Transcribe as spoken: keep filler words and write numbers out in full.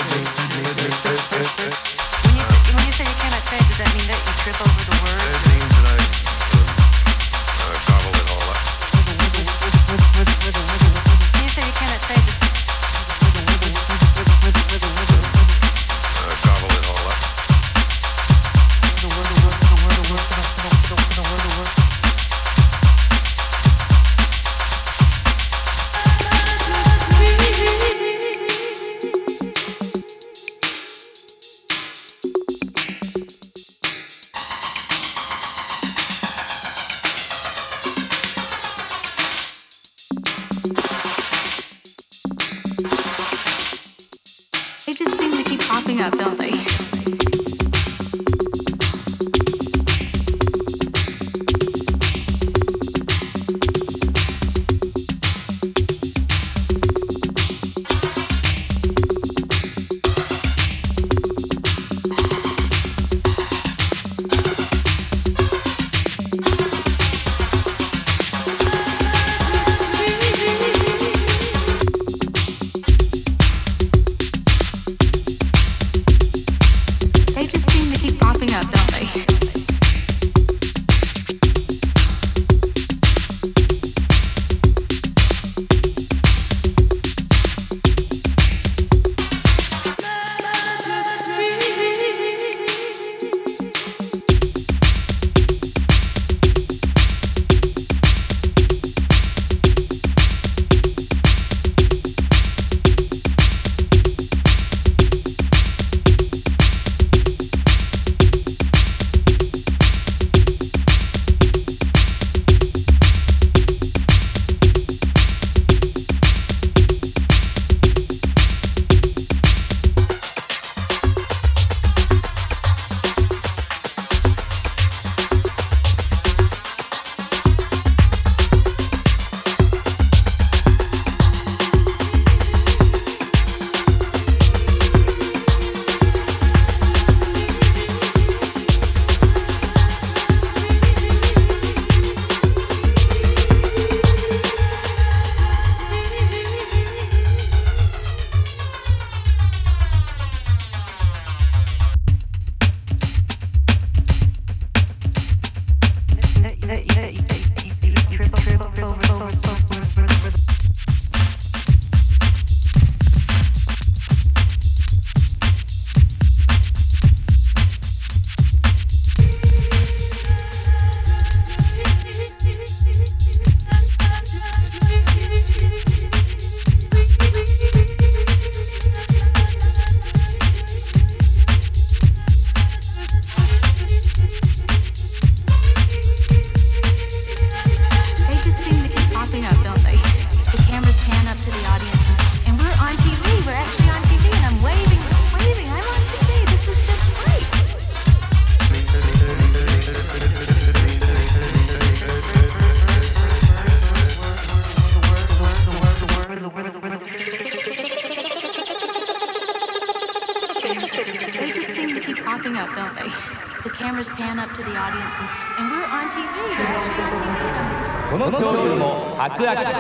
when you say you cannot say, does that mean that you trip over the word? It means that I uh, gobble it all up. When you say you cannot say, does Uh, gobble it all up. they just seem to keep popping up, don't they? They just seem to keep popping up, don't they? They just seem to keep popping up, don't they? The cameras pan up to the audience, and, and we're on T V. We're actually on T V. この恐竜も白亜紀